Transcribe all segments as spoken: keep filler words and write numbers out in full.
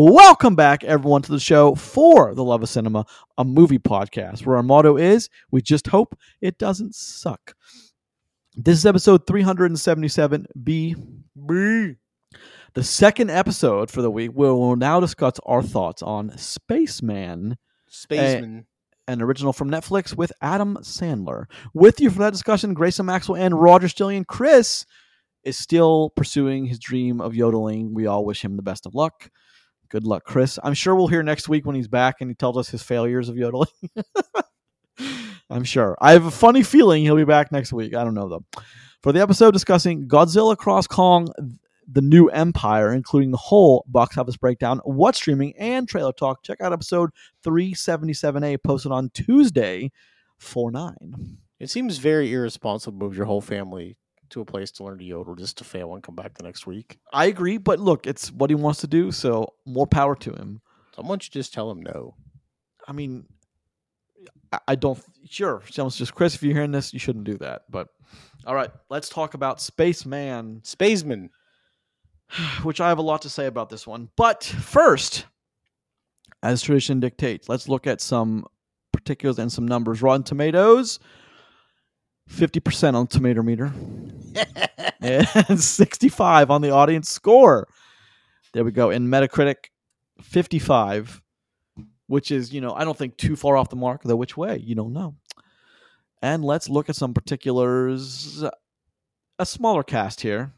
Welcome back, everyone, to the show for The Love of Cinema, a movie podcast where our motto is, we just hope it doesn't suck. This is episode three seventy-seven B. B. The second episode for the week, where we'll now discuss our thoughts on Spaceman, Spaceman, a, an original from Netflix with Adam Sandler. With you for that discussion, Grayson Maxwell and Roger Stillion. Chris is still pursuing his dream of yodeling. We all wish him the best of luck. Good luck, Chris. I'm sure we'll hear next week when he's back and he tells us his failures of yodeling. I'm sure. I have a funny feeling he'll be back next week. I don't know, though. For the episode discussing Godzilla Cross Kong, The New Empire, including the whole box office breakdown, what's streaming, and trailer talk, check out episode three seventy-seven A, posted on Tuesday, four nine. It seems very irresponsible to move your whole family to a place to learn to yodel just to fail and come back the next week. I agree, but look, it's what he wants to do, so more power to him. So why don't you just tell him no? I mean, I, I don't... Sure, someone's just, Chris, if you're hearing this, you shouldn't do that. But, all right, let's talk about Spaceman. Spaceman. Which I have a lot to say about this one. But first, as tradition dictates, let's look at some particulars and some numbers. Rotten Tomatoes, fifty percent on tomato meter. And sixty-five on the audience score. There we go. In Metacritic, fifty-five, which is, you know, I don't think too far off the mark, though which way, you don't know. And let's look at some particulars. A smaller cast here.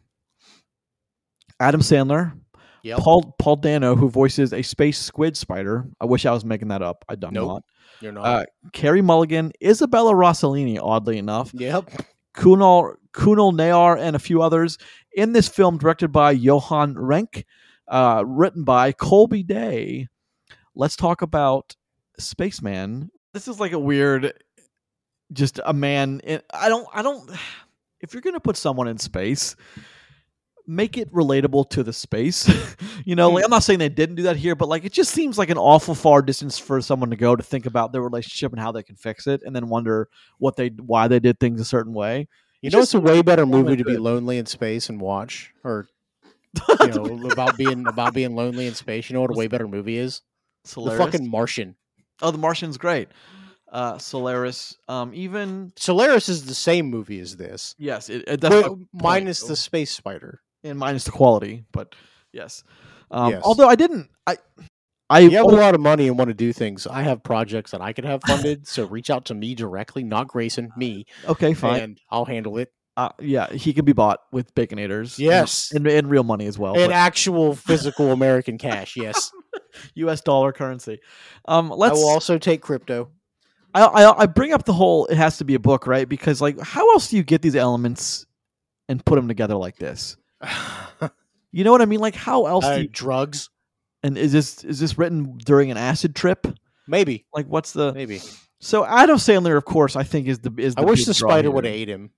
Adam Sandler, Yep. Paul Paul Dano, who voices a space squid spider. I wish I was making that up. I don't Nope. not. You're not. Uh, Carey Mulligan, Isabella Rossellini, oddly enough, yep. Kunal Kunal Nayar, and a few others. In this film, directed by Johan Renck, uh, written by Colby Day. Let's talk about Spaceman. This is like a weird, just a man. In, I don't. I don't. If you're gonna put someone in space, make it relatable to the space. You know, like, I'm not saying they didn't do that here, but like it just seems like an awful far distance for someone to go to think about their relationship and how they can fix it, and then wonder what they why they did things a certain way. You It know, just it's a way better seems movie to good. be lonely in space and watch, or you know, about being about being lonely in space. You know what a way better movie is? Solaris. The fucking Martian. Oh, The Martian's great. Uh, Solaris. Um, even Solaris is the same movie as this, yes, it, it, that's but my point, minus though. the space spider. And minus the quality, but yes. Um, Yes. Although I didn't, I, I You have a lot of money and want to do things. I have projects that I could have funded, so reach out to me directly, not Grayson, me, okay, fine. and I'll handle it. Uh, yeah, he can be bought with Baconators. Yes. and, and, and real money as well. And but actual physical American cash, yes. U S dollar currency. Um, I let's. will also take crypto. I, I I bring up the whole. It has to be a book, right? Because like, how else do you get these elements and put them together like this? You know what I mean? Like, how else Uh, do you? drugs? And is this is this written during an acid trip? Maybe. Like, what's the? Maybe. So Adam Sandler, of course, I think is the is. The I wish big the draw spider here. would have ate him.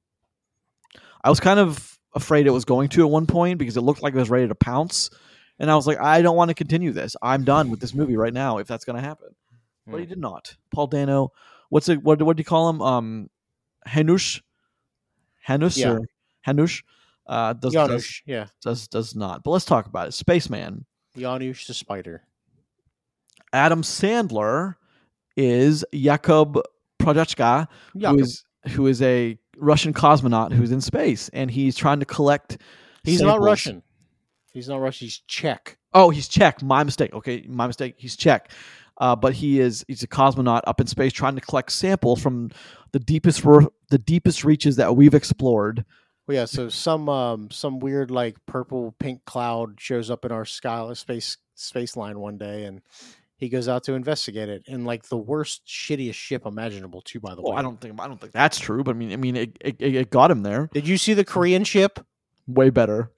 I was kind of afraid it was going to at one point because it looked like it was ready to pounce, and I was like, I don't want to continue this. I'm done with this movie right now if that's going to happen. But he Hmm. did not. Paul Dano, what's it? What what do you call him? Um, Hanush, Hanush Yeah. or Hanush? Uh, does, does Janusz, yeah. does does not. But let's talk about it. Spaceman. Janusz the spider. Adam Sandler is Jakub Projechka, who Jakob. is who is a Russian cosmonaut who's in space, and he's trying to collect. He's not samples. Russian. He's not Russian. He's Czech. Oh, he's Czech. My mistake. Okay, my mistake. He's Czech, uh, but he is he's a cosmonaut up in space trying to collect samples from the deepest ro- the deepest reaches that we've explored. Well, yeah. So some um some weird like purple pink cloud shows up in our sky space space line one day, and he goes out to investigate it in like the worst, shittiest ship imaginable. Too, by the Well, way. I don't think I don't think that's true, but I mean, I mean, it it, it got him there. Did you see the Korean ship? Way better.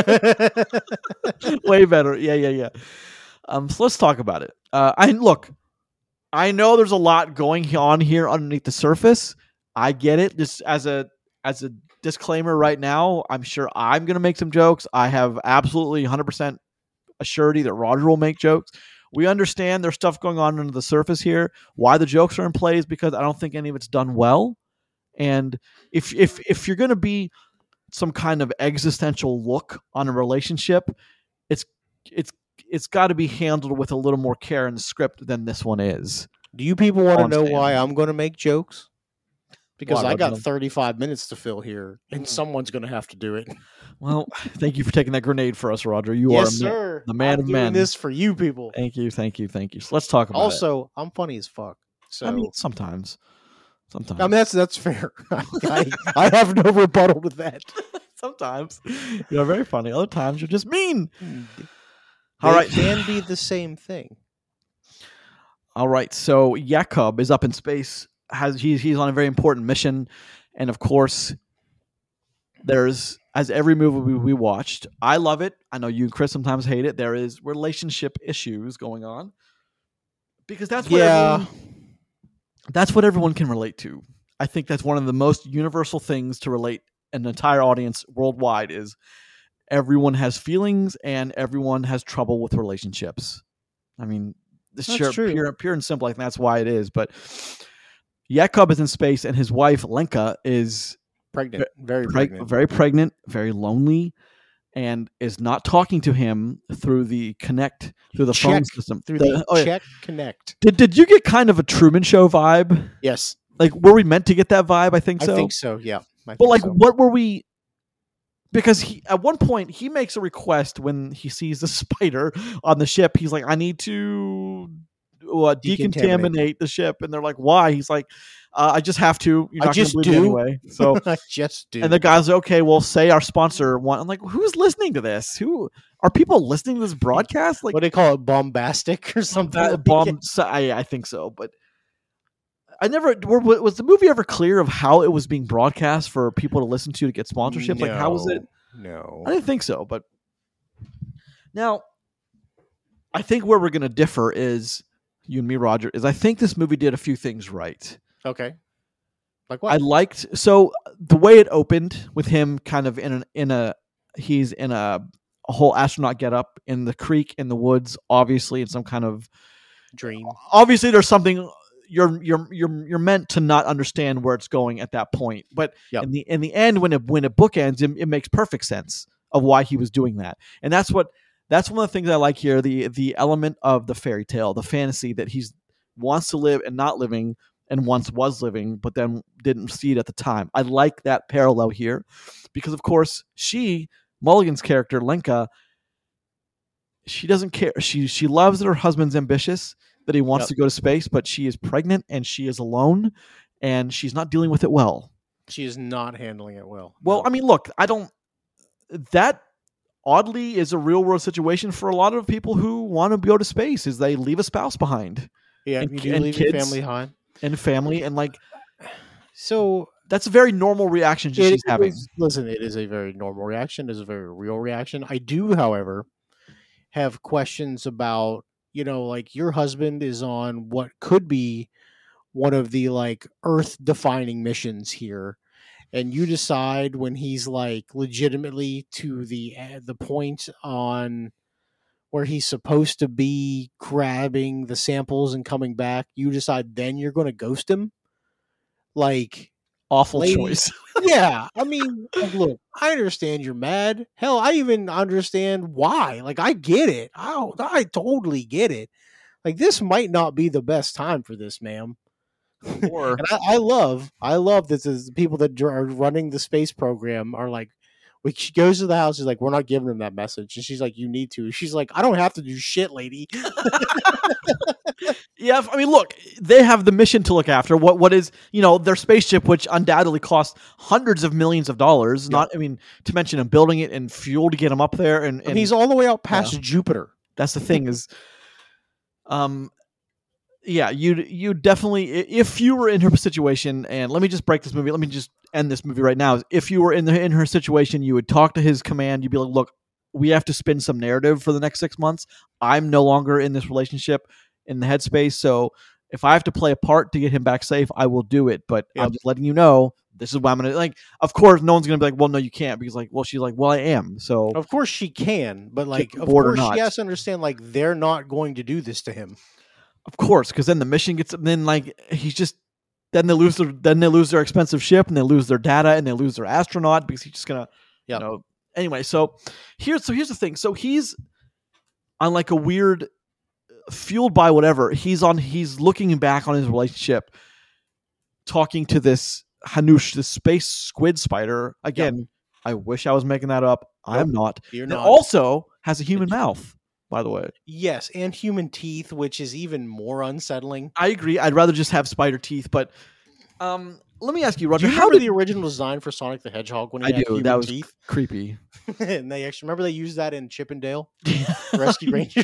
Way better. Yeah, yeah, yeah. Um, so let's talk about it. Uh, I look. I know there's a lot going on here underneath the surface. I get it. Just as a as a disclaimer right now, I'm sure I'm going to make some jokes. I have absolutely one hundred percent a surety that Roger will make jokes. We understand there's stuff going on under the surface here. Why the jokes are in play is because I don't think any of it's done well. And if if if you're going to be some kind of existential look on a relationship, it's it's it's got to be handled with a little more care in the script than this one is. Do you people want All to I'm know saying. why I'm going to make jokes? Because Why, I got Roger? thirty-five minutes to fill here, and Mm. someone's going to have to do it. Well, thank you for taking that grenade for us, Roger. You yes, are a man, sir. the man I'm of doing men. this for you people. Thank you, thank you, thank you. So let's talk about it. Also, I'm funny as fuck. So I mean, sometimes, sometimes, I mean that's that's fair. I, I have no rebuttal to that. sometimes you're very funny. Other times you're just mean. They All right. can be the same thing. All right. So Jakob is up in space. Has he's he's on a very important mission, and of course, there's as every movie we, we watched. I love it. I know you and Chris sometimes hate it. There is relationship issues going on because that's what Yeah. everyone, that's what everyone can relate to. I think that's one of the most universal things to relate an entire audience worldwide is everyone has feelings and everyone has trouble with relationships. I mean, this That's sure, true. pure, pure and simple. I think that's why it is. But Jakob is in space, and his wife Lenka is Pregnant. Very preg- pregnant. very pregnant, very lonely, and is not talking to him through the connect through the phone Check system. Through The- the oh, yeah. check connect. Did did you get kind of a Truman Show vibe? Yes. Like, were we meant to get that vibe? I think so. I think so. Yeah. I But think like, so. what were we? Because he at one point he makes a request when he sees the spider on the ship. He's like, "I need to uh, decontaminate. Decontaminate. the ship," and they're like, "Why?" He's like, uh, "I just have to. You're I not going just to believe me do. anyway." So, I just do. and the guy's like, "Okay, well, say our sponsor want." I'm like, "Who's listening to this? Who are people listening to this broadcast?" Like, what do they call it? Bombastic or something? that like bomb. it? So, I, I think so, but I never. Were, was the movie ever clear of how it was being broadcast for people to listen to to get sponsorship? Like, how was it? No. I didn't think so, but now I think where we're going to differ is you and me, Roger. Is I think this movie did a few things right. Okay. Like I what? liked so the way it opened with him kind of in an in a he's in a, a whole astronaut getup in the creek in the woods, obviously in some kind of Dream. obviously there's something you're you're you're you're meant to not understand where it's going at that point, but Yep. in the in the end when it when it bookends, it, it makes perfect sense of why he was doing that, and that's what that's one of the things I like here the the element of the fairy tale, the fantasy that he's wants to live and not living, and once was living, but then didn't see it at the time. I like that parallel here, because of course she Mulligan's character Lenka, she doesn't care. She she loves that her husband's ambitious, that he wants Yep. to go to space, but she is pregnant and she is alone, and she's not dealing with it well. She is not handling it well. Well, No. I mean, look, I don't. That oddly is a real world situation for a lot of people who want to go to space. Is they leave a spouse behind yeah, and you ki- do and leave your kids- family behind. and family, and like So that's a very normal reaction it she's having. is- listen, it is a very normal reaction. It is a very real reaction. I do, however, have questions about, you know, like your husband is on what could be one of the like earth defining missions here, and you decide when he's like legitimately to the uh, the point on where he's supposed to be grabbing the samples and coming back, you decide then you're going to ghost him. Like, Awful lady- choice. yeah, I mean, like, look, I understand you're mad. Hell, I even understand why. Like, I get it. I I totally get it. Like, this might not be the best time for this, ma'am. Or And I, I love, I love that the people that dr- are running the space program are like, when she goes to the house, she's like, we're not giving them that message. And she's like, you need to. She's like, I don't have to do shit, lady. yeah, I mean, look, they have the mission to look after. What what is you know their spaceship, which undoubtedly cost hundreds of millions of dollars. Yeah. Not, I mean, to mention them building it and fuel to get them up there, and, And and he's all the way out past Jupiter. that's the thing is, um, yeah, you you definitely i- if you were in her situation, and let me just break this movie. Let me just end this movie right now. If you were in the in her situation, you would talk to his command. You'd be like, look, we have to spin some narrative for the next six months. I'm no longer in this relationship in the headspace, so if I have to play a part to get him back safe, I will do it. But I'm Yep. just letting you know this is what I'm gonna like. Of course, no one's gonna be like, well, no, you can't, because like, well, she's like, well, I am. So Of course she can, but like, the of board or course not. she has to understand, like, they're not going to do this to him. of course, because then the mission gets then like he's just then they lose their then they lose their expensive ship and they lose their data and they lose their astronaut because he's just gonna Yep. you know anyway. So here's so here's the thing. So he's on like a weird, fueled by whatever, he's on. He's looking back on his relationship, talking to this Hanush, this space squid spider. Again, yep. I wish I was making that up. Nope, I'm not. You're that not. Also has a human mouth, by the way. Yes, and human teeth, which is even more unsettling. I agree. I'd rather just have spider teeth, but um, let me ask you, Roger. Do you how remember did the original design for Sonic the Hedgehog when he I had do? human That was teeth? creepy. And they actually remember they used that in Chip and Dale Rescue Ranger.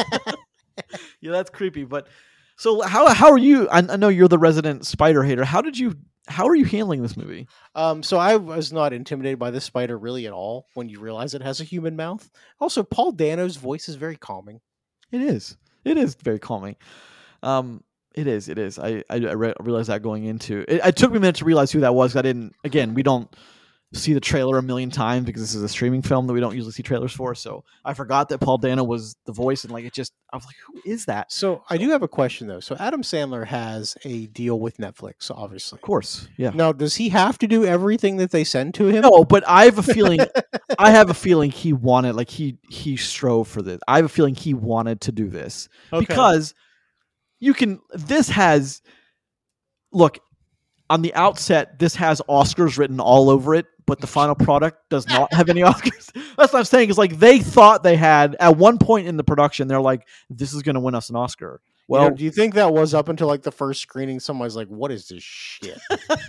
Yeah, that's creepy. But so how how are you? I, I know you're the resident spider hater. How did you? How are you handling this movie? Um, so I was not intimidated by this spider really at all when you realize it has a human mouth. Also, Paul Dano's voice is very calming. It is. It is very calming. Um, it is. It is. I I, I re- realized that going into it. It took me a minute to realize who that was. I didn't. Again, we don't see the trailer a million times because this is a streaming film that we don't usually see trailers for. So I forgot that Paul Dano was the voice, and like it just, I was like, who is that? So, so I do have a question though. So Adam Sandler has a deal with Netflix, obviously. Of course, yeah. Now, does he have to do everything that they send to him? No, but I have a feeling. I have a feeling he wanted, like he he strove for this. I have a feeling he wanted to do this okay. because you can. This has look. On the outset, this has Oscars written all over it, but the final product does not have any Oscars. That's what I'm saying. Is like they thought they had at one point in the production. They're like, "This is going to win us an Oscar." Well, you know, do you think that was up until like the first screening? Somebody's like, "What is this shit?"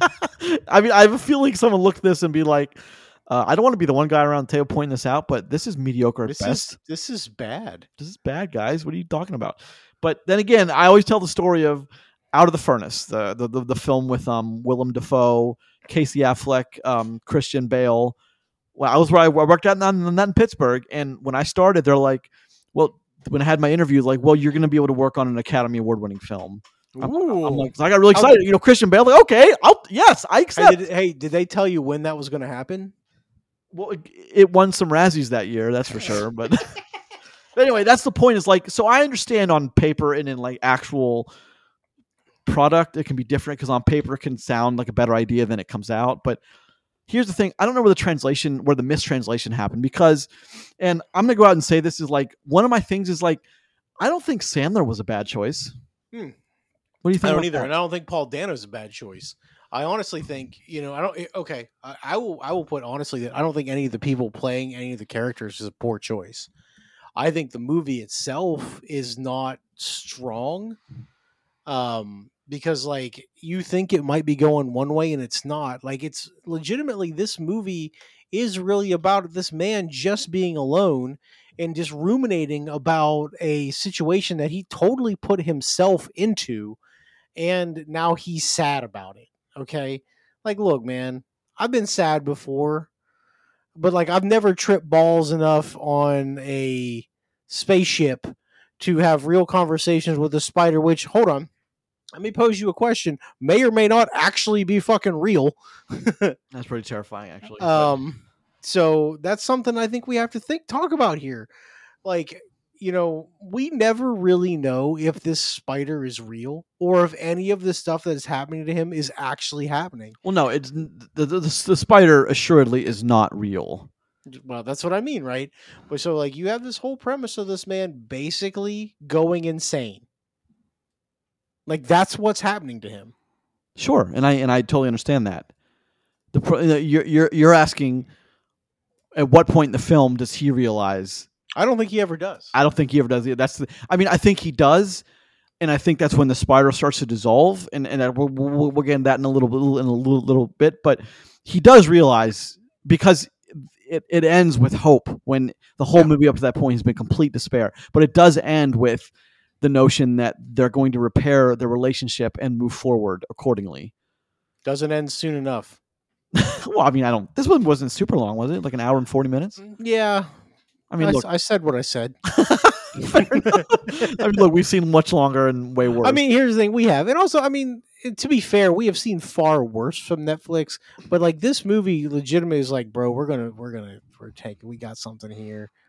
I mean, I have a feeling someone looked at this and be like, uh, "I don't want to be the one guy around the table pointing this out, but this is mediocre at this best. Is, this is bad. This is bad, guys. What are you talking about?" But then again, I always tell the story of Out of the Furnace, the the the, the film with um Willem Dafoe, Casey Affleck, um Christian Bale. Well, I was where I worked out in, that in Pittsburgh, and when I started, they're like, "Well," when I had my interview, like, "Well, you're going to be able to work on an Academy Award winning film." I'm, I'm like, so I got really excited. You know, Christian Bale, like, okay, I'll yes, I accept. Hey did, hey, did they tell you when that was going to happen? Well, it, it won some Razzies that year, that's for sure. But, but anyway, that's the point. Is like, so I understand on paper and in like actual product it can be different because on paper it can sound like a better idea than it comes out. But here's the thing, I don't know where the translation where the mistranslation happened, because, and I'm gonna go out and say this is like one of my things is like I don't think Sandler was a bad choice. hmm. What do you think? I don't either, that? and I don't think Paul Dano's a bad choice. I honestly think, you know, I don't okay I, I will I will put honestly that I don't think any of the people playing any of the characters is a poor choice. I think the movie itself is not strong. Um Because, like, you think it might be going one way and it's not. Like, it's legitimately, this movie is really about this man just being alone and just ruminating about a situation that he totally put himself into. And now he's sad about it. Okay. Like, look, man, I've been sad before, but, like, I've never tripped balls enough on a spaceship to have real conversations with a spider, which, hold on. Let me pose you a question. May or may not actually be fucking real. That's pretty terrifying, actually. Um, so that's something I think we have to think, talk about here. Like, you know, we never really know if this spider is real or if any of the stuff that is happening to him is actually happening. Well, no, it's the the, the, the spider assuredly is not real. Well, that's what I mean, right? But so, like, you have this whole premise of this man basically going insane. Like, that's what's happening to him. Sure, and I and I totally understand that. The you're you're you're asking, at what point in the film does he realize? I don't think he ever does. I don't think he ever does. That's the. I mean, I think he does, and I think that's when the spider starts to dissolve, and and we'll, we'll, we'll get into that in a little bit in a little, little bit. But he does realize, because it it ends with hope when the whole yeah. movie up to that point has been complete despair, but it does end with the notion that they're going to repair their relationship and move forward accordingly. Doesn't end soon enough. Well, I mean, I don't. This one wasn't super long, was it? Like an hour and forty minutes? Yeah. I mean, I, look, I said what I said. I mean, look, we've seen much longer and way worse. I mean, here's the thing: we have, and also, I mean, to be fair, we have seen far worse from Netflix. But like this movie, legitimately is like, bro, we're gonna, we're gonna, we're taking, we got something here.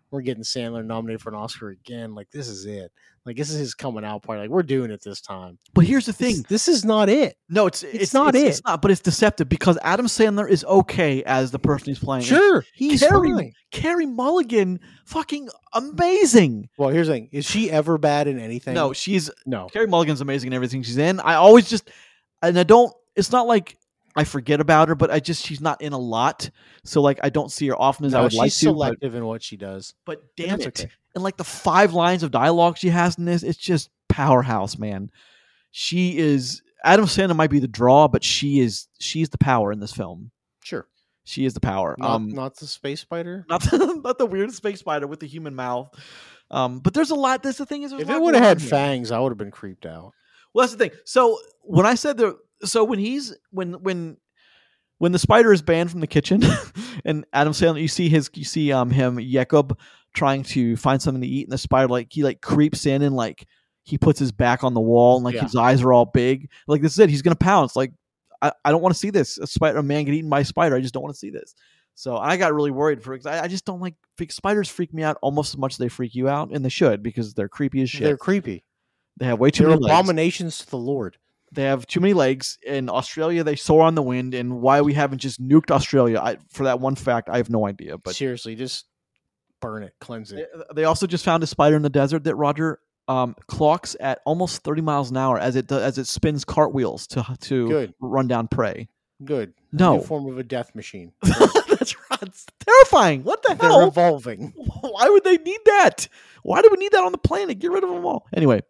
we're getting Sandler nominated for an Oscar again. Like, this is it. Like, this is his coming out party. Like, we're doing it this time. But here's the This, thing. this is not it. No, it's It's it's, not it's, it. It's not, but it's deceptive because Adam Sandler is okay as the person he's playing. Sure, he's Carrie, fine. Carrie Mulligan, fucking amazing. Well, here's the thing. Is she ever bad in anything? No, she's No. Carrie Mulligan's amazing in everything she's in. I always just, and I don't. It's not like I forget about her, but I just she's not in a lot, so like I don't see her often as No, I would she's like to. But, selective in what she does. but damn That's it, okay. and like the five lines of dialogue she has in this, it's just powerhouse, man. She is Adam Sandler might be the draw, but she is she's the power in this film. Sure. She is the power. Not, um, not the space spider. not the, not the weird space spider with the human mouth. Um, but there's a lot. That's the thing is, there's If a lot it would have going had on here. fangs, I would have been creeped out. Well, that's the thing. So when I said the, so when he's when when when the spider is banned from the kitchen, and Adam Sandler, you see his, you see um him Jacob trying to find something to eat, and the spider like he like creeps in and like he puts his back on the wall and like Yeah. his eyes are all big. Like this is it. He's gonna pounce. Like I, I don't want to see this. A spider, a man get eaten by a spider. I just don't want to see this. So I got really worried for. I, I just don't like spiders. Freak me out almost as much as they freak you out, and they should because they're creepy as shit. They're creepy. They have way too They're many legs. abominations to the Lord. They have too many legs. In Australia, they soar on the wind. And why we haven't just nuked Australia, I, for that one fact, I have no idea. But Seriously, just burn it, cleanse they, it. they also just found a spider in the desert that Roger um, clocks at almost thirty miles an hour as it do- as it spins cartwheels to to Good. run down prey. Good. A No. new form of a death machine. That's right. It's terrifying. What the They're hell? evolving. Why would they need that? Why do we need that on the planet? Get rid of them all. Anyway,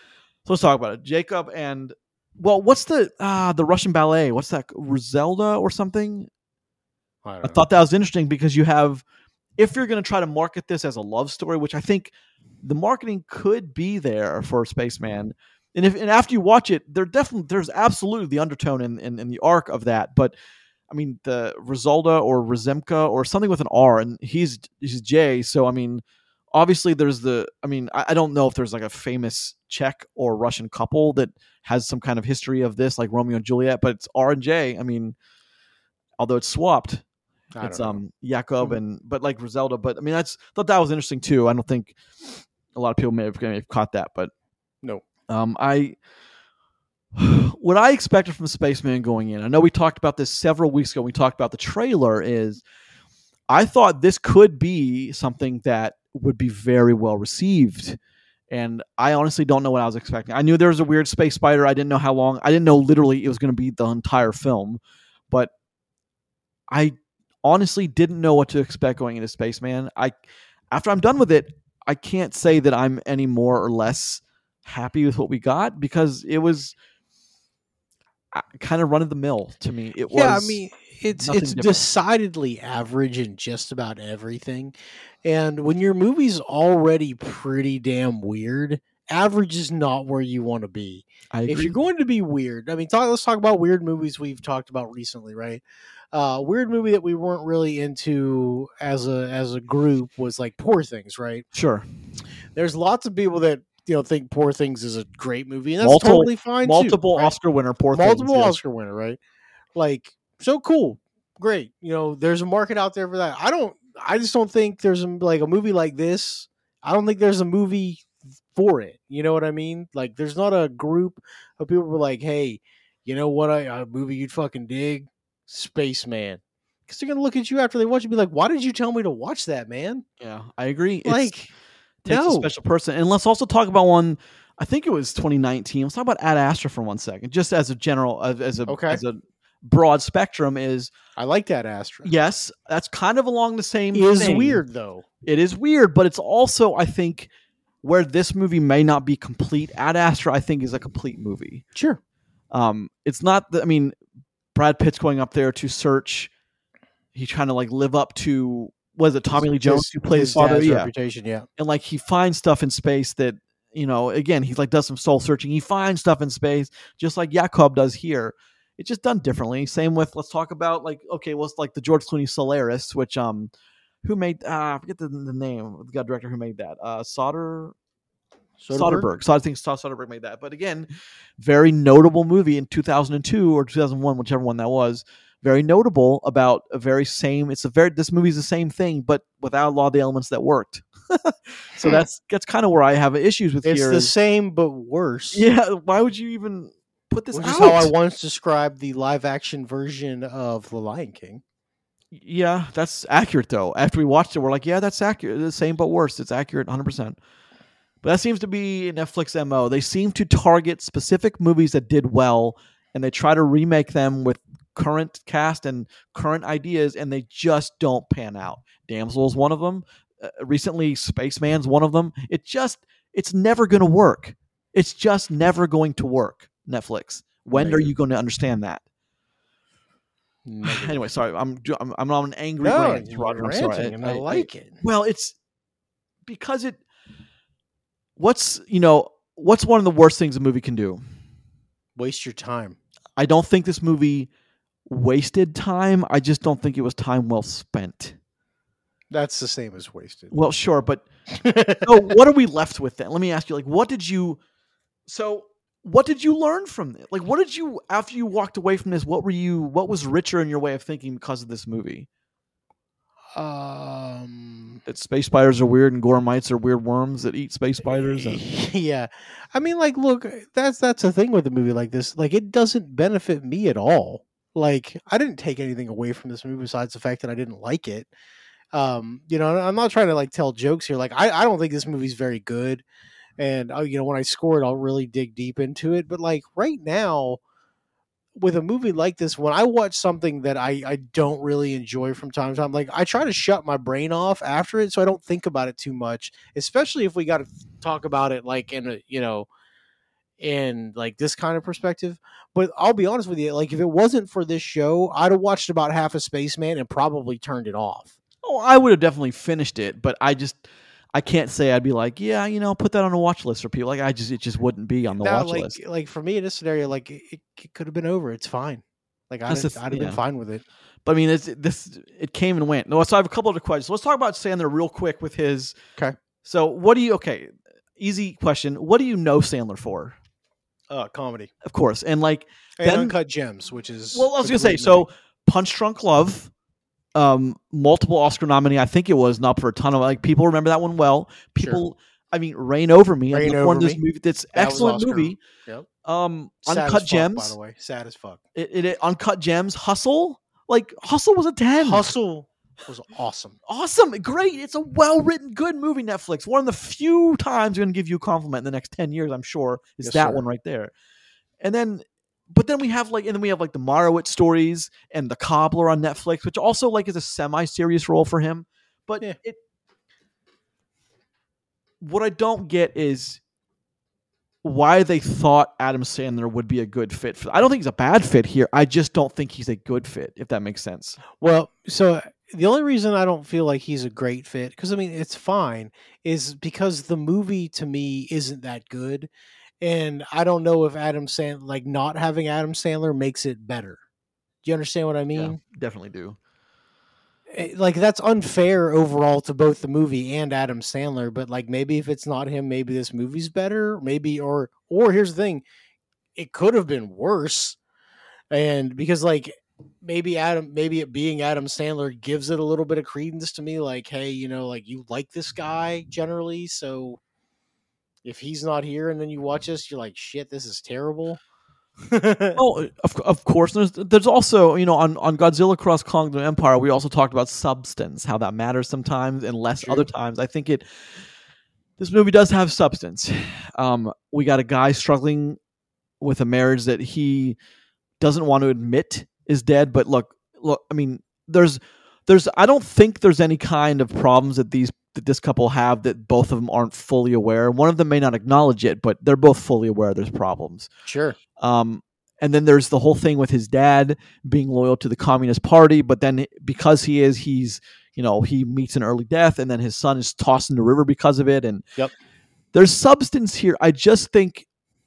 so let's talk about it. Jacob and well, what's the uh the Russian ballet? What's that? Griselda or something? I, don't I know. thought that was interesting because you have, if you're going to try to market this as a love story, which I think the marketing could be there for Spaceman, and if and after you watch it, there definitely there's absolutely the undertone in, in, in the arc of that. But I mean, the Rizalda or Rizemka or something with an R, and he's he's J. So I mean, obviously there's the. I mean, I, I don't know if there's like a famous Czech or Russian couple that has some kind of history of this, like Romeo and Juliet, but it's R and J. I mean, although it's swapped. I It's don't know. um Jakob Mhm. and but like Griselda, but I mean that's thought that was interesting too. I don't think a lot of people may have, may have caught that, but No. um I what I expected from Spaceman going in. I know we talked about this several weeks ago. We talked about the trailer. Is I thought this could be something that would be very well received. And I honestly don't know what I was expecting. I knew there was a weird space spider. I didn't know how long. I didn't know literally it was going to be the entire film. But I honestly didn't know what to expect going into Spaceman. I, after I'm done with it, I can't say that I'm any more or less happy with what we got because it was kind of run of the mill to me. It was. Yeah, I mean, it's nothing it's different. decidedly average in just about everything. And when your movie's already pretty damn weird, average is not where you want to be. I agree. If you're going to be weird, I mean, talk, let's talk about weird movies we've talked about recently, right? Uh, weird movie that we weren't really into as a as a group was like Poor Things, right? Sure. There's lots of people that you know think Poor Things is a great movie, and that's Multiple- totally fine. Multiple too, right? Oscar winner, Poor multiple Things, yes. Oscar winner, right? Like, so cool, great. You know, there's a market out there for that. I don't. I just don't think there's a, like a movie like this. I don't think there's a movie for it. You know what I mean? Like, there's not a group of people who are like, hey, you know what? I, a movie you'd fucking dig, Spaceman. Because they're gonna look at you after they watch it and be like, why did you tell me to watch that, man? Yeah, I agree. It's, Like, takes no. a special person. And let's also talk about one. I think it was twenty nineteen. Let's talk about Ad Astra for one second, just as a general, as, as a Okay. as a broad spectrum. Is I like that Astra. yes, that's kind of along the same. It is thing. weird though. It is weird, but it's also, I think, where this movie may not be complete. Ad Astra, I think, is a complete movie. Sure. Um, it's not. The, I mean, Brad Pitt's going up there to search. He's trying to like live up to. Was it Tommy Lee Jones His- who plays his father? dad's Yeah, reputation, yeah. and like he finds stuff in space that, you know, again, he like does some soul searching. He finds stuff in space just like Jakob does here. It's just done differently. Same with, let's talk about like, okay, well, it's like the George Clooney Solaris, which um who made uh I forget the, the name of the director who made that. Uh Soder Soderbergh? Soderbergh. So I think Todd Soderbergh made that. But again, very notable movie in two thousand two or two thousand one, whichever one that was. Very notable about a very same. It's a very. This movie's the same thing, but without a lot of the elements that worked. So that's that's kind of where I have issues with It's here. the is- same but worse. yeah, why would you even put this Which out? is how I once described the live action version of The Lion King. Yeah, that's accurate though. After we watched it, we're like, yeah, that's accurate. The same but worse. It's accurate one hundred percent. But that seems to be Netflix M O. They seem to target specific movies that did well, and they try to remake them with current cast and current ideas, and they just don't pan out. Damsel is one of them. Uh, recently, Spaceman's one of them. It just, it's never going to work. It's just never going to work, Netflix. When Negative. are you going to understand that? Negative. Anyway, sorry. I'm I'm I'm on an angry No, rant, you're Roger. I'm sorry. ranting, and I like it. Well, it's because it. What's you know what's one of the worst things a movie can do? Waste your time. I don't think this movie wasted time. I just don't think it was time well spent. That's the same as wasted. Well, sure, but so what are we left with then? Let me ask you, like, what did you? So, what did you learn from it? Like, what did you after you walked away from this? What were you? What was richer in your way of thinking because of this movie? Um, That space spiders are weird and Gormites are weird worms that eat space spiders. And... yeah, I mean, like, look, that's that's the thing with a movie like this. Like, it doesn't benefit me at all. Like, I didn't take anything away from this movie besides the fact that I didn't like it. Um, you know, I'm not trying to like tell jokes here. Like, I, I don't think this movie's very good. And uh, you know, when I score it, I'll really dig deep into it. But like right now, with a movie like this, when I watch something that I, I don't really enjoy from time to time, like I try to shut my brain off after it so I don't think about it too much, especially if we got to talk about it like in a, you know, in like this kind of perspective. But I'll be honest with you, like if it wasn't for this show, I'd have watched about half of Spaceman and probably turned it off. Oh, I would have definitely finished it, but I just I can't say I'd be like, yeah, you know, put that on a watch list for people. Like I just it just wouldn't be on the Now, watch like, list. like for me in this scenario, like it, it could have been over. It's fine. Like I'd That's have, the th- I'd have yeah. been fine with it. But I mean, it's this it came and went. No, so I have a couple other questions. Let's talk about Sandler real quick with his. Okay. So what do you? Okay, easy question. What do you know Sandler for? Uh, comedy Of course, and like and then, Uncut Gems, which is well, I was a gonna say great so. movie. Punch Drunk Love, um, multiple Oscar nominee. I think it was not for a ton of like people remember that one well. People, I mean, Reign Over Me. Reign another Over one of this Me. movie. That's That was excellent Oscar. movie. Yep. Um, Sad as Uncut fuck, Gems. by the way, sad as fuck. It, it, it Uncut Gems. Hustle. Like Hustle was a ten. Hustle was awesome. Awesome, great. It's a well-written, good movie, Netflix. One of the few times I'm going to give you a compliment in the next ten years, I'm sure, is Yes, that sir. one right there. And then, but then we have like, and then we have like the Marowitz stories and the Cobbler on Netflix, which also like is a semi-serious role for him. But Yeah. it, what I don't get is why they thought Adam Sandler would be a good fit for. I don't think he's a bad fit here. I just don't think he's a good fit, if that makes sense. Well, so the only reason I don't feel like he's a great fit, because I mean it's fine, is because the movie to me isn't that good, and I don't know if Adam Sandler, like not having Adam Sandler, makes it better. Do you understand what I mean? Yeah, definitely do. Eh, Like that's unfair overall to both the movie and Adam Sandler. But like maybe if it's not him, maybe this movie's better. Maybe or or here's the thing, it could have been worse, and because like. Maybe Adam, maybe it being Adam Sandler gives it a little bit of credence to me. Like, hey, you know, like you like this guy generally, so if he's not here and then you watch this, you're like, shit, this is terrible. Oh, of, of course. There's there's also, you know, on, on Godzilla Cross Kong the Empire, we also talked about substance, how that matters sometimes and less True. other times. I think it. This movie does have substance. Um, we got a guy struggling with a marriage that he doesn't want to admit is dead. But look, look. I mean, there's there's. I don't think there's any kind of problems that these that this couple have that both of them aren't fully aware. One of them may not acknowledge it, but they're both fully aware there's problems. Sure. Um, and then there's the whole thing with his dad being loyal to the Communist Party, but then because he is, he's, you know, he meets an early death, and then his son is tossed in the river because of it. And Yep. there's substance here. I just think,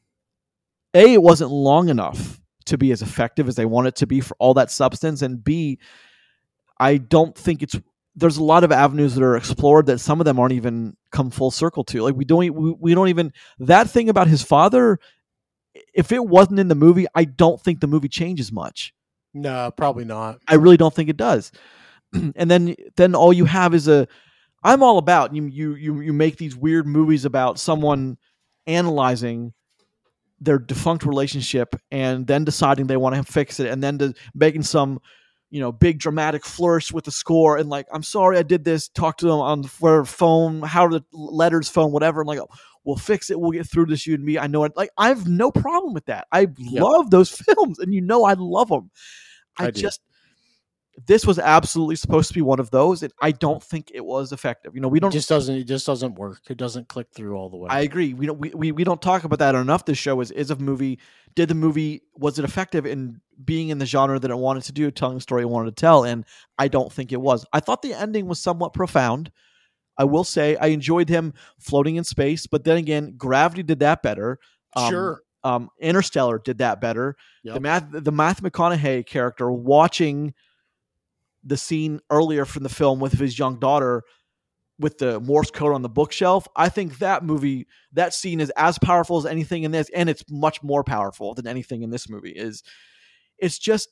A, it wasn't long enough to be as effective as they want it to be for all that substance, and B, I don't think it's. There's a lot of avenues that are explored that some of them aren't even come full circle to. Like we don't, we, we don't even that thing about his father. If it wasn't in the movie, I don't think the movie changes much. No, probably not. I really don't think it does. And then, then all you have is a I'm all about you. You you you make these weird movies about someone analyzing their defunct relationship and then deciding they want to fix it, and then to making some, you know, big dramatic flourish with the score, and like, I'm sorry I did this. Talk to them on the phone, how the letters, phone, whatever. And like, we'll fix it. We'll get through this. You and me. I know it. Like, I have no problem with that. I Yep. love those films, and you know I love them. I, I do. just. This was absolutely supposed to be one of those, and I don't think it was effective. You know, we It don't. just doesn't. It just doesn't work. It doesn't click through all the way. I agree. We don't. We, we, we don't talk about that enough. This show is is a movie. Did the movie, was it effective in being in the genre that it wanted to do, telling the story it wanted to tell? And I don't think it was. I thought the ending was somewhat profound. I will say I enjoyed him floating in space, but then again, Gravity did that better. Um, Sure. Um, Interstellar did that better. Yep. The Math, the Matthew McConaughey character watching the scene earlier from the film with his young daughter with the Morse code on the bookshelf. I think that movie, that scene is as powerful as anything in this, and it's much more powerful than anything in this movie. Is it's just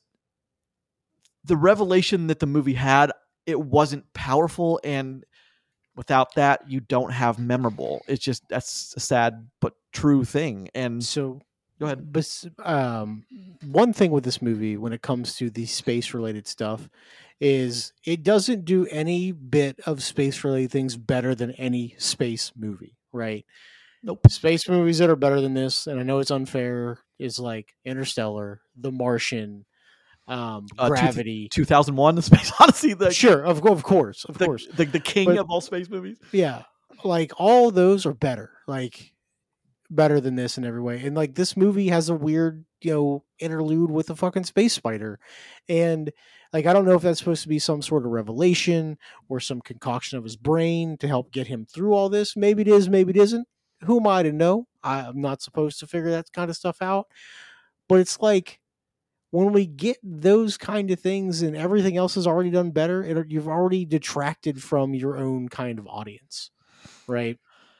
the revelation that the movie had. It wasn't powerful, and without that, you don't have memorable. It's just, that's a sad but true thing. And So go ahead. But um, one thing with this movie, when it comes to the space related stuff, is it doesn't do any bit of space related things better than any space movie, right? Nope. Space movies that are better than this, and I know it's unfair, is like Interstellar, The Martian, um, Uh, Gravity. two thousand one, The Space Odyssey. The, Sure, of, of course, of the, course. The, the king But- of all space movies. Yeah, like all those are better, like better than this in every way. And like this movie has a weird, you know, interlude with a fucking space spider, and like I don't know if that's supposed to be some sort of revelation or some concoction of his brain to help get him through all this. Maybe it is, maybe it isn't. Who am I to know? I'm not supposed to figure that kind of stuff out. But it's like when we get those kind of things and everything else is already done better, it, you've already detracted from your own kind of audience, right?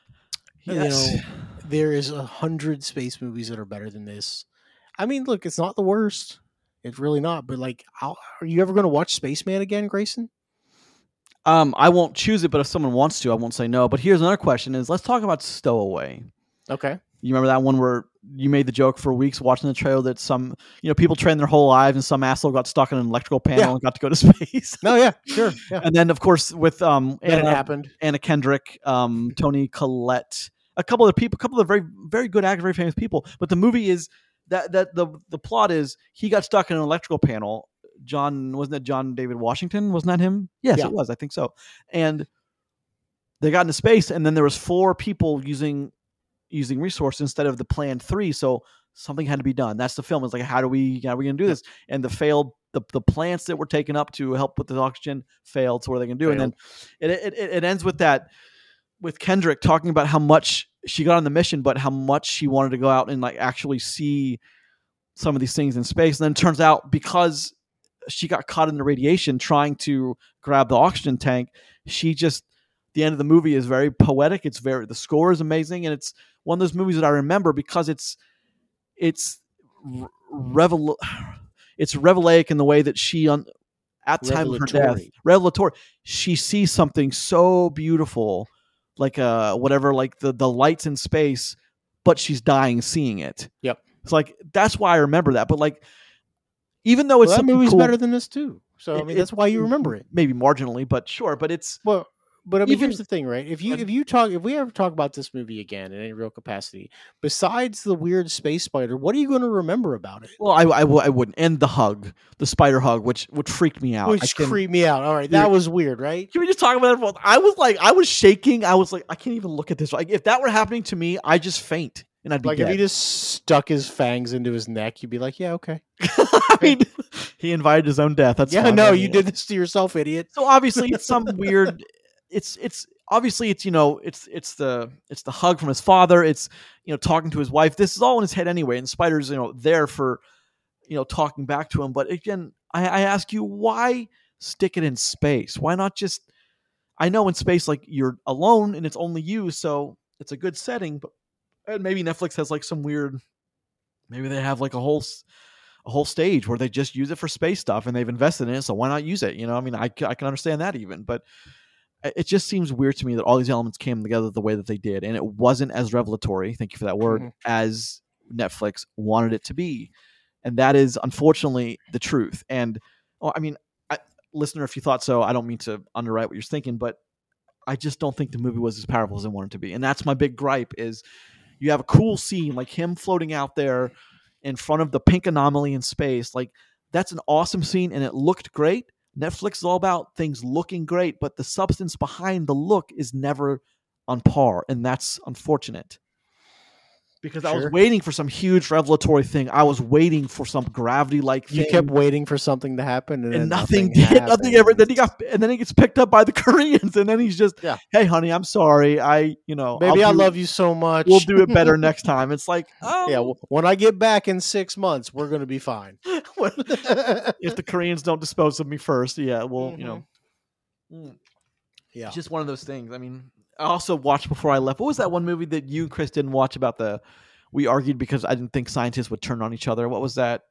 Yes. You know, there is a hundred space movies that are better than this. I mean, look, it's not the worst. It's really not. But like, I'll, are you ever going to watch Spaceman again, Grayson? Um, I won't choose it, but if someone wants to, I won't say no. But here's another question: is let's talk about Stowaway. Okay. You remember that one where you made the joke for weeks watching the trailer that some, you know, people trained their whole lives and some asshole got stuck in an electrical panel Yeah. and got to go to space. No, yeah, sure, yeah. And then, of course, with um, That Anna, happened. Anna Kendrick, um, Tony Collette, a couple of people, a couple of very, very good actors, very famous people. But the movie is that that the the plot is he got stuck in an electrical panel. John, wasn't that John David Washington? Wasn't that him? Yes, Yeah. it was. I think so. And they got into space, and then there was four people using using resources instead of the planned three. So something had to be done. That's the film. It's like, how do we, how are we going to do this? And the failed, the, the plants that were taken up to help with the oxygen failed. So what are they going to do? Failed. And then it, it, it ends with that, with Kendrick talking about how much she got on the mission, but how much she wanted to go out and like actually see some of these things in space. And then it turns out because she got caught in the radiation trying to grab the oxygen tank, she just, the end of the movie is very poetic. It's very, the score is amazing. And it's one of those movies that I remember because it's, it's revel, it's revelaic in the way that she, on, at the time of her death, Revelatory. revelatory, she sees something so beautiful, like uh whatever, like the, the lights in space, but she's dying seeing it. Yep. It's like, that's why I remember that. But like, even though Well, it's that something movie's cool, better than this too. So I It- mean, it- that's why you remember it. maybe marginally, but sure. But it's, Well, but I mean, Even- here's the thing, right? If you But- if you talk if we ever talk about this movie again in any real capacity, besides the weird space spider, what are you going to remember about it? well, I, I, w- I wouldn't. And the hug, the spider hug, which which freaked me out. I Which can, creeped me out. All right, that Dude. was weird, right? Can we just talk about that? I was like, I was shaking. I was like, I can't even look at this. Like, if that were happening to me, I just faint and I'd be Like dead. if he just stuck his fangs into his neck, you'd be like, yeah, okay. I mean, he invited his own death. That's yeah, fine. no, I you mean, did this to yourself, idiot. So obviously, it's some weird. It's it's obviously it's you know it's it's the it's the hug from his father. It's you know talking to his wife. This is all in his head anyway. And Spider's you know there for you know talking back to him. But again, I, I ask you, why stick it in space? Why not just? I know in space, like you're alone and it's only you, so it's a good setting. But and maybe Netflix has like some weird. Maybe they have like a whole s- a whole stage where they just use it for space stuff and they've invested in it. So why not use it? You know, I mean, I, c- I can understand that even, but it just seems weird to me that all these elements came together the way that they did, and it wasn't as revelatory. Thank you for that word. Mhm. As Netflix wanted it to be, and that is unfortunately the truth. And well, I mean, I, listener, if you thought so, I don't mean to underwrite what you're thinking, but I just don't think the movie was as powerful as I wanted it to be, and that's my big gripe. Is you have a cool scene like him floating out there in front of the pink anomaly in space, like that's an awesome scene, and it looked great. Netflix is all about things looking great, but the substance behind the look is never on par, and that's unfortunate. Because I was Sure. waiting for some huge revelatory thing. I was waiting for some gravity-like thing. You kept waiting for something to happen, and, and then nothing, nothing did. happened. Nothing ever. Then he got, and then he gets picked up by the Koreans, and then he's just, Yeah. "Hey, honey, I'm sorry. I, you know, Baby, I'll I do- love you so much. We'll do it better next time." It's like, oh, Yeah, well, when I get back in six months, we're gonna be fine. if the Koreans don't dispose of me first, yeah, well, you know, mm. Yeah. It's just one of those things. I mean, I also watched before I left. What was that one movie that you and Chris didn't watch about the? We argued because I didn't think scientists would turn on each other. What was that?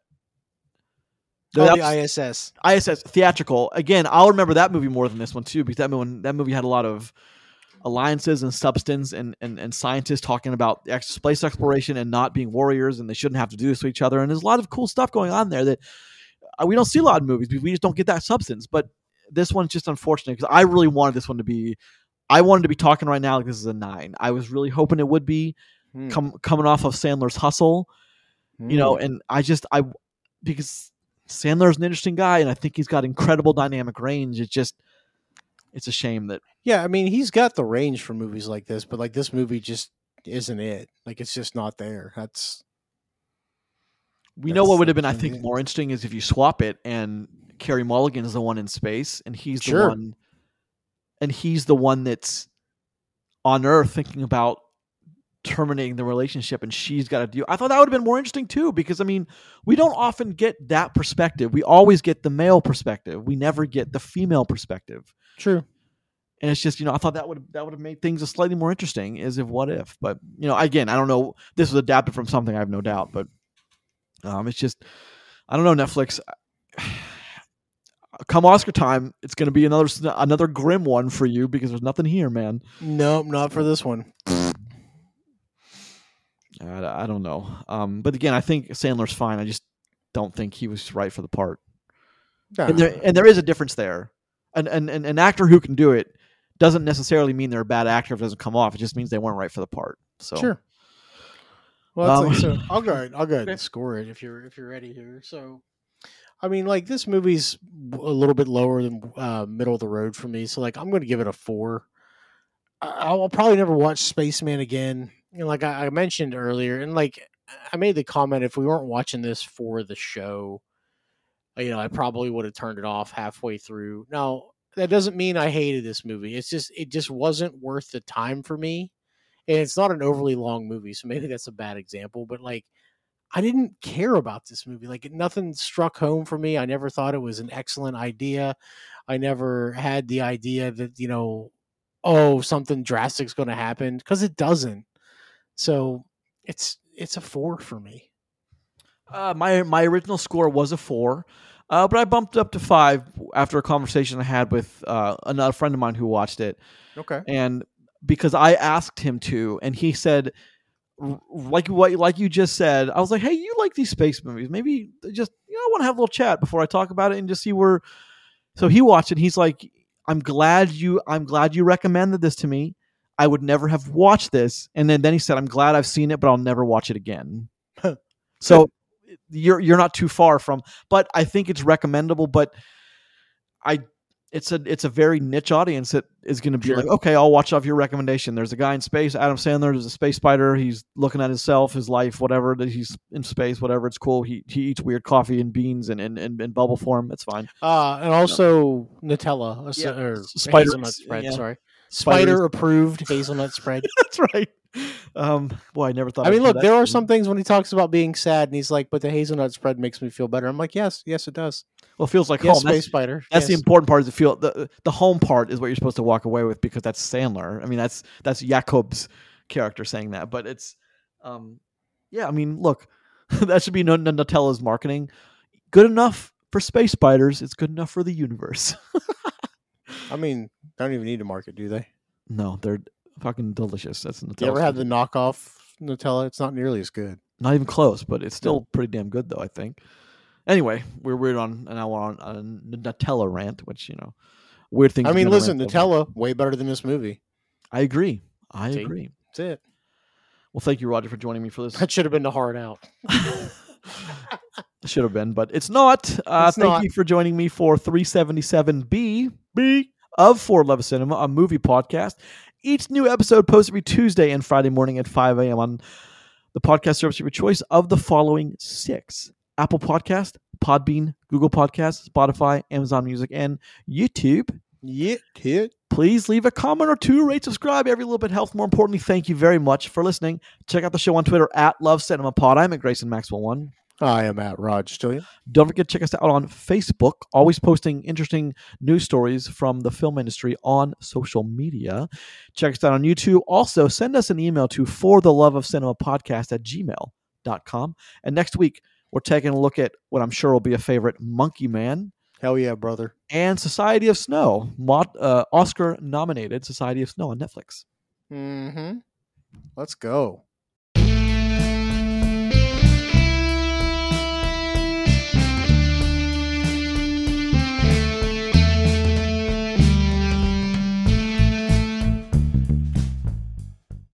Oh, That the was- I S S. I S S theatrical. Again, I'll remember that movie more than this one too, because that movie, that movie had a lot of alliances and substance and, and, and scientists talking about ex- space exploration and not being warriors, and they shouldn't have to do this to each other. And there's a lot of cool stuff going on there that uh, we don't see a lot in movies because we just don't get that substance. But this one's just unfortunate because I really wanted this one to be. I wanted to be talking right now like this is a nine. I was really hoping it would be Hmm. com- coming off of Sandler's Hustle, you know, Hmm. and I just I because Sandler's an interesting guy and I think he's got incredible dynamic range. It's just it's a shame that Yeah, I mean, he's got the range for movies like this, but like this movie just isn't it. Like it's just not there. That's we know That's what would the have been I thing, think yeah. more interesting is if you swap it and Carey Mulligan is the one in space and he's the Sure. one and he's the one that's on Earth thinking about terminating the relationship and she's got to deal. I thought that would have been more interesting too, because I mean, we don't often get that perspective. We always get the male perspective. We never get the female perspective. true. And it's just, you know, I thought that would that would have made things a slightly more interesting as if what if. But, you know, again, I don't know. This was adapted from something, I have no doubt. But um, it's just, I don't know, Netflix. Come Oscar time, it's going to be another another grim one for you because there's nothing here, man. Nope, not for this one. I, I don't know. Um, but again, I think Sandler's fine. I just don't think he was right for the part. And there and there is a difference there. An, an, an, an actor who can do it doesn't necessarily mean they're a bad actor if it doesn't come off. It just means they weren't right for the part. So Sure. Well, that's Um, like, so I'll go ahead. I'll go ahead Okay. and score it if you're if you're ready here. So, I mean, like this movie's a little bit lower than uh, middle of the road for me. So, like, I'm going to give it a four. I- I'll probably never watch Spaceman again. You know, like I, I mentioned earlier, and like I made the comment, if we weren't watching this for the show, you know, I probably would have turned it off halfway through. Now, that doesn't mean I hated this movie. It's just it just wasn't worth the time for me. And it's not an overly long movie, so maybe that's a bad example, but like I didn't care about this movie. Like nothing struck home for me. I never thought it was an excellent idea. I never had the idea that, you know, oh, something drastic's going to happen, because it doesn't. So it's it's a four for me. uh, my my original score was a four, uh, but I bumped up to five after a conversation I had with uh, another friend of mine who watched it, Okay. and because I asked him to, and he said, r- like what like you just said, I was like, hey, you like these space movies? Maybe just you know, I want to have a little chat before I talk about it and just see where. So he watched it. And he's like, I'm glad you I'm glad you recommended this to me. I would never have watched this. And then, then he said, I'm glad I've seen it, but I'll never watch it again. So you're you're not too far from, but I think it's recommendable. But I it's a it's a very niche audience that is going to be Sure. like, okay, I'll watch off your recommendation. There's a guy in space, Adam Sandler. There's a space spider. He's looking at himself, his life, whatever. That he's in space, whatever. It's cool. He he eats weird coffee and beans and and, and, and bubble form. It's fine. Uh, and also Nutella, uh, Yeah. or Spider- hazelnut spread. yeah. Sorry, Spiders. spider approved hazelnut spread. That's right. Um, boy, I never thought. I I'd mean, do look, that. there are some things when he talks about being sad, and he's like, "But the hazelnut spread makes me feel better." I'm like, "Yes, yes, it does." Well, it feels like Yes, home. Space That's, Spider. that's the yes. important part. Is to feel the the home part is what you're supposed to walk away with because that's Sandler. I mean, that's that's Jakob's character saying that. But it's, um, yeah. I mean, look, that should be no, no, Nutella's marketing. Good enough for space spiders. It's good enough for the universe. I mean, don't even need to market, do they? No, they're fucking delicious. That's Nutella. You ever had the knockoff Nutella? It's not nearly as good. Not even close, but it's still No. pretty damn good, though, I think. Anyway, we're weird on an hour on a Nutella rant, which, you know, weird things. I to mean, be on a listen, rant over. Nutella, way better than this movie. I agree. I See? agree. That's it. Well, thank you, Roger, for joining me for this. That should have been the hard out. Should have been, but it's not. Uh, It's thank not. you for joining me for three seventy-seven B B. of For Love of Cinema, a movie podcast. Each new episode posted every Tuesday and Friday morning at five a.m. on the podcast service of your choice of the following six: Apple Podcast, Podbean, Google Podcasts, Spotify, Amazon Music, and YouTube. Yeah, kid. Please leave a comment or two, rate, subscribe. Every little bit helps. More importantly, thank you very much for listening. Check out the show on Twitter at Love Cinema Pod. I'm at Grayson Maxwell one. I am at Rod Stillion. Don't forget to check us out on Facebook. Always posting interesting news stories from the film industry on social media. Check us out on YouTube. Also, send us an email to for the love of cinema podcast at gmail dot com. And next week, we're taking a look at what I'm sure will be a favorite, Monkey Man. Hell yeah, brother. And Society of Snow, uh, Oscar-nominated Society of Snow on Netflix. Mm-hmm. Let's go.